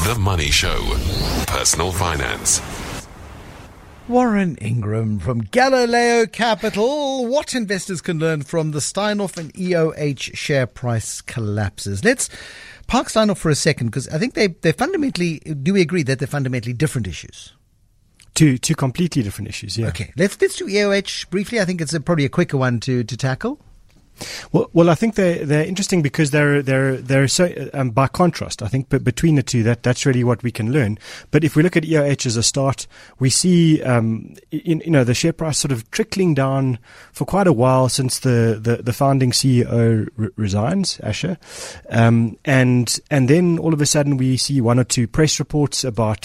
The Money Show. Personal finance. Warren Ingram from Galileo Capital. What investors can learn from the Steinhoff and EOH share price collapses. Let's park Steinhoff for a second, because I think they fundamentally, do we agree that they're fundamentally different issues? Two completely different issues, yeah. Okay, let's do EOH briefly. I think it's probably a quicker one to tackle. Well, I think they're interesting because they're so by contrast. I think between the two, that's really what we can learn. But if we look at EOH as a start, we see the share price sort of trickling down for quite a while since the founding CEO resigns, Asher, and then all of a sudden we see one or two press reports about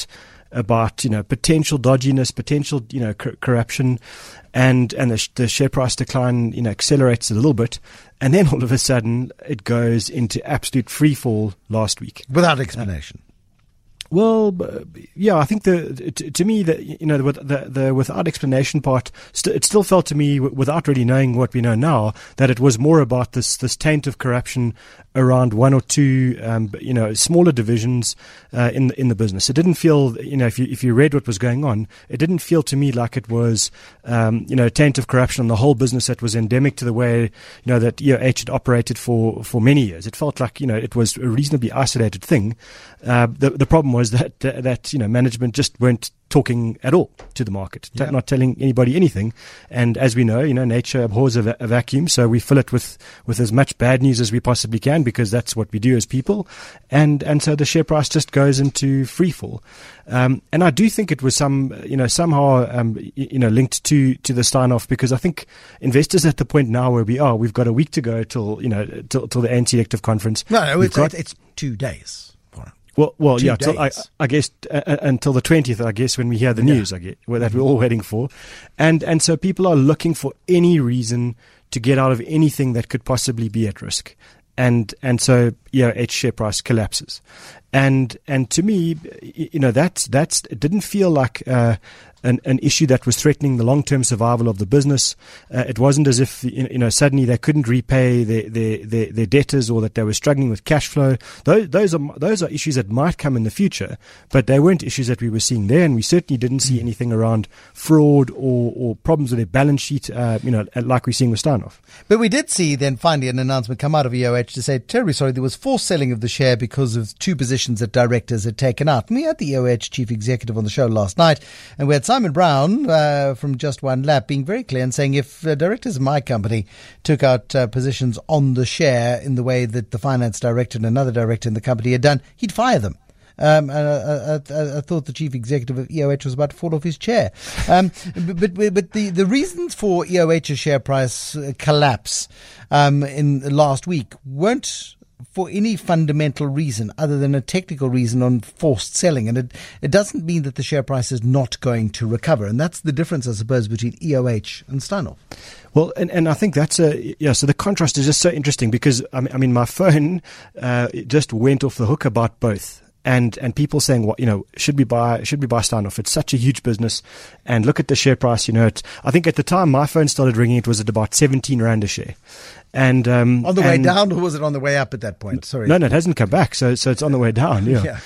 potential dodginess, potential corruption, and the share price decline accelerates a little bit, and then all of a sudden it goes into absolute free fall last week without explanation. Well, yeah, I think to me the without explanation part, it still felt to me, without really knowing what we know now, that it was more about this taint of corruption around one or two smaller divisions in the business. It didn't feel, if you read what was going on, it didn't feel to me like it was a taint of corruption on the whole business that was endemic to the way that EOH had operated for many years. It felt like it was a reasonably isolated thing. The problem was that management just weren't talking at all to the market, not telling anybody anything. And as we know, nature abhors a vacuum, so we fill it with as much bad news as we possibly can, because that's what we do as people. And so the share price just goes into free fall. And I do think it was somehow linked to the Steinhoff, because I think investors at the point now where we are, we've got a week to go till the anti-elective conference. No, it's 2 days. Well, yeah. I guess until the 20th. I guess when we hear the news, that we're all waiting for, and so people are looking for any reason to get out of anything that could possibly be at risk, and so its share price collapses, and to me, that's it didn't feel like an issue that was threatening the long-term survival of the business. It wasn't as if suddenly they couldn't repay their debtors, or that they were struggling with cash flow. Those are issues that might come in the future, but they weren't issues that we were seeing there, and we certainly didn't see anything around fraud or problems with their balance sheet, like we're seeing with Steinhoff. But we did see then finally an announcement come out of EOH to say, terribly sorry, there was forced selling of the share because of two positions that directors had taken out. And we had the EOH chief executive on the show last night, and we had Simon Brown from Just One Lap being very clear and saying if directors of my company took out positions on the share in the way that the finance director and another director in the company had done, he'd fire them. I thought the chief executive of EOH was about to fall off his chair. But the reasons for EOH's share price collapse in last week weren't for any fundamental reason other than a technical reason on forced selling. And it doesn't mean that the share price is not going to recover. And that's the difference, I suppose, between EOH and Steinhoff. Well, and I think that's so the contrast is just so interesting, because, I mean, my phone just went off the hook about both. And people saying, should we buy Steinhoff? It's such a huge business, and look at the share price. I think at the time my phone started ringing, it was at about 17 Rand a share. And on the way down, or was it on the way up at that point? Sorry, no, it hasn't come back. So it's on the way down. Yeah.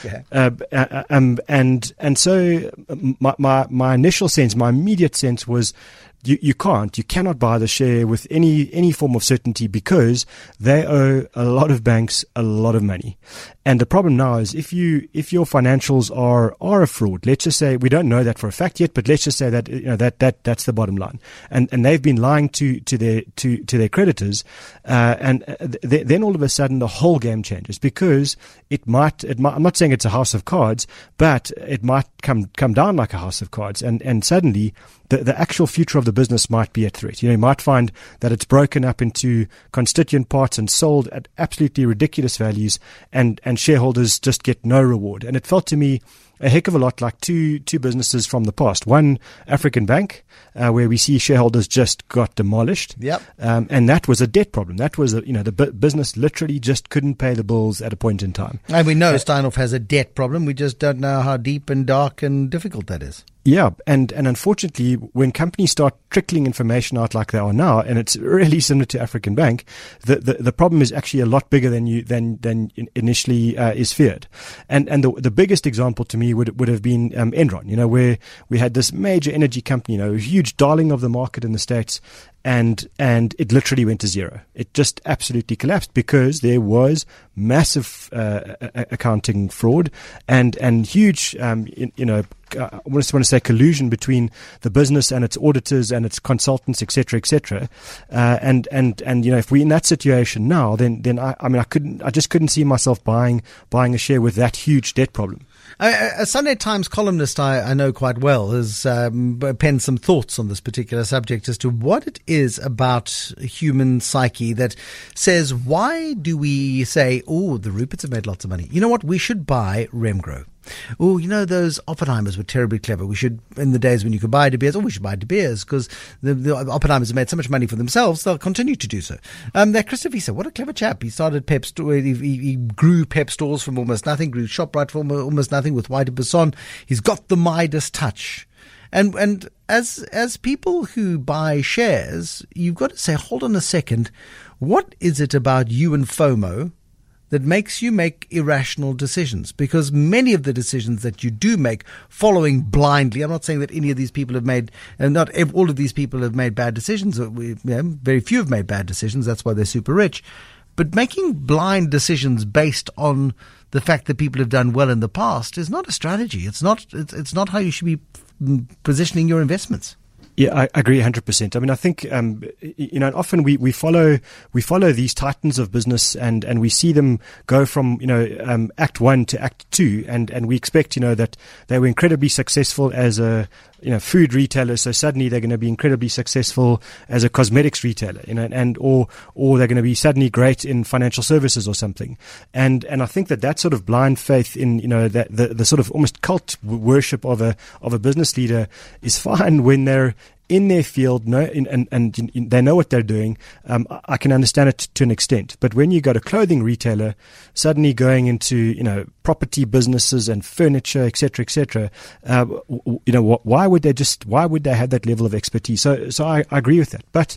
And so my initial sense, my immediate sense was, you cannot buy the share with any form of certainty, because they owe a lot of banks a lot of money. And the problem now is if your financials are a fraud, let's just say, we don't know that for a fact yet, but let's just say that that's the bottom line. And they've been lying to their creditors, and then all of a sudden the whole game changes, because it might, I'm not saying it's a house of cards, but it might come down like a house of cards, and suddenly the actual future of the business might be at threat. You might find that it's broken up into constituent parts and sold at absolutely ridiculous values, and shareholders just get no reward. And it felt to me a heck of a lot like two businesses from the past. One, African Bank, where we see shareholders just got demolished. Yep. And that was a debt problem. That was, the business literally just couldn't pay the bills at a point in time. And we know Steinhoff has a debt problem. We just don't know how deep and dark and difficult that is. Yeah, and unfortunately, when companies start trickling information out like they are now, and it's really similar to African Bank, the problem is actually a lot bigger than initially is feared. And the biggest example to me would have been Enron, where we had this major energy company, a huge darling of the market in the States, and it literally went to zero. It just absolutely collapsed because there was massive accounting fraud and huge, I just want to say collusion between the business and its auditors and its consultants, et cetera, et cetera. And if we're in that situation now, then I just couldn't see myself buying a share with that huge debt problem. A Sunday Times columnist I know quite well has penned some thoughts on this particular subject as to what it is about human psyche that says, why do we say, oh, the Ruperts have made lots of money. You know what? We should buy Remgro. Oh, those Oppenheimers were terribly clever. We should, in the days when you could buy De Beers, we should buy De Beers because the Oppenheimers have made so much money for themselves, they'll continue to do so. That Christopher Wiese, what a clever chap. He started Pep store. He grew Pep stores from almost nothing, grew ShopRite from almost nothing with White Besson. He's got the Midas touch. And as people who buy shares, you've got to say, hold on a second, what is it about you and FOMO that makes you make irrational decisions? Because many of the decisions that you do make following blindly, I'm not saying that any of these people have made, and not all of these people have made bad decisions. Very few have made bad decisions. That's why they're super rich. But making blind decisions based on the fact that people have done well in the past is not a strategy. It's not how you should be positioning your investments. Yeah, I agree 100%. I mean, I think, often we follow these titans of business and we see them go from, Act 1 to Act 2 and we expect, that they were incredibly successful as a, food retailer. So suddenly they're going to be incredibly successful as a cosmetics retailer, or they're going to be suddenly great in financial services or something. And I think that sort of blind faith in, that the sort of almost cult worship of a business leader is fine when they're in their field, and they know what they're doing. I can understand it to an extent. But when you go to clothing retailer, suddenly going into, property businesses and furniture, et cetera, why would they have that level of expertise? So I agree with that. But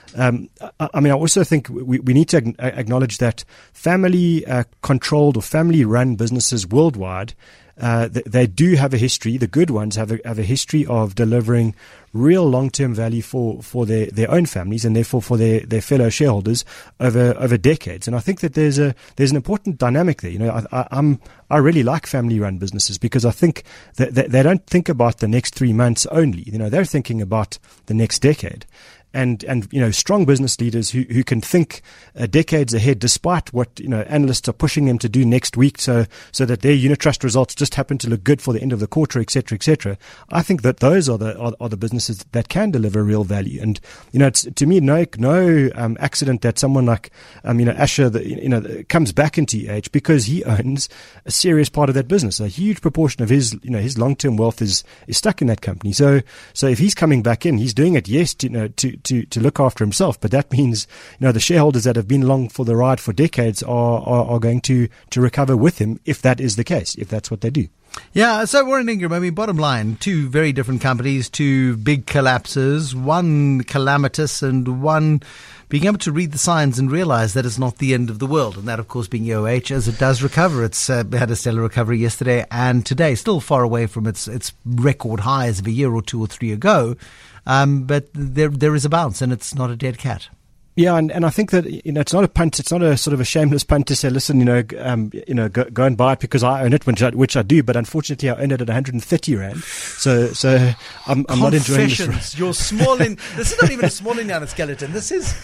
I also think we need to acknowledge that family controlled or family run businesses worldwide, they do have a history. The good ones have a history of delivering real long-term value for their own families and therefore for their fellow shareholders over decades. And I think that there's an important dynamic there. I really like family-run businesses because I think that they don't think about the next 3 months only. They're thinking about the next decade. And strong business leaders who can think decades ahead, despite what analysts are pushing them to do next week, so that their unit trust results just happen to look good for the end of the quarter, et cetera, et cetera. I think that those are the businesses that can deliver real value. And it's to me no accident that someone like Asher comes back into EH because he owns a serious part of that business. A huge proportion of his long-term wealth is stuck in that company. So if he's coming back in, he's doing it to look after himself, but that means the shareholders that have been along for the ride for decades are going to recover with him if that is the case, if that's what they do. Yeah, so Warren Ingram, bottom line, two very different companies, two big collapses, one calamitous and one being able to read the signs and realize that it's not the end of the world. And that, of course, being EOH as it does recover. It's had a stellar recovery yesterday and today, still far away from its record highs of a year or 2 or 3 ago. But there is a bounce and it's not a dead cat. Yeah, and I think that it's not a punt. It's not a sort of a shameless punt to say, listen, go and buy it because I own it, which I do. But unfortunately, I own it at 130 rand. So I'm not enjoying this. You're small in. This is not even a smalling down a skeleton. This is.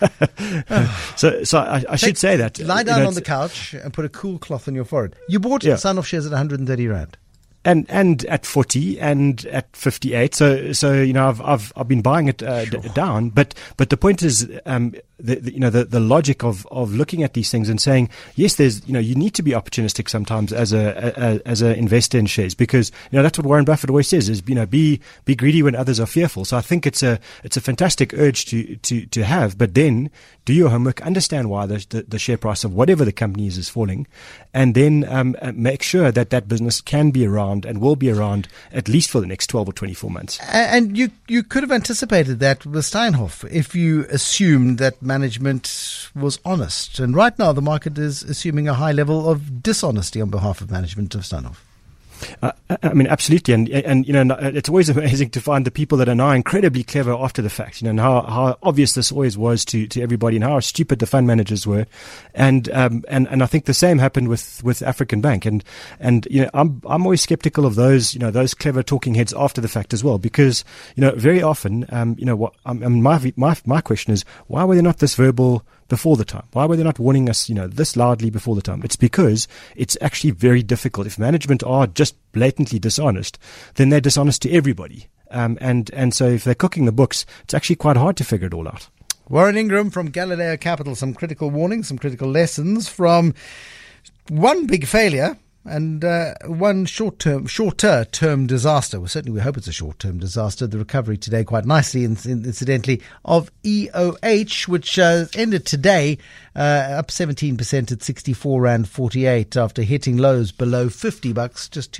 So I should say that lie down on the couch and put a cool cloth on your forehead. You bought Sign-Off shares at 130 rand. And at 40 and at 58. So I've been buying it down. But the point is, the logic of looking at these things and saying, yes, there's, you need to be opportunistic sometimes as a investor in shares because, that's what Warren Buffett always says is, be greedy when others are fearful. So I think it's a fantastic urge to have, but then do your homework, understand why the share price of whatever the company is falling, and then make sure that business can be around around and will be around at least for the next 12 or 24 months. And you could have anticipated that with Steinhoff if you assumed that management was honest. And right now the market is assuming a high level of dishonesty on behalf of management of Steinhoff. I mean, absolutely, and it's always amazing to find the people that are now incredibly clever after the fact. And how obvious this always was to everybody, and how stupid the fund managers were, and I think the same happened with African Bank, and I'm always skeptical of those clever talking heads after the fact as well, because very often my question is, why were they not this verbal before the time? Why were they not warning us, this loudly before the time? It's because it's actually very difficult. If management are just blatantly dishonest, then they're dishonest to everybody. And so if they're cooking the books, it's actually quite hard to figure it all out. Warren Ingram from Galileo Capital, some critical warnings, some critical lessons from one big failure and one shorter term disaster. Well, certainly we hope it's a short-term disaster. The recovery today, quite nicely, incidentally, of EOH, which ended today up 17% at 64.48 after hitting lows below $50 just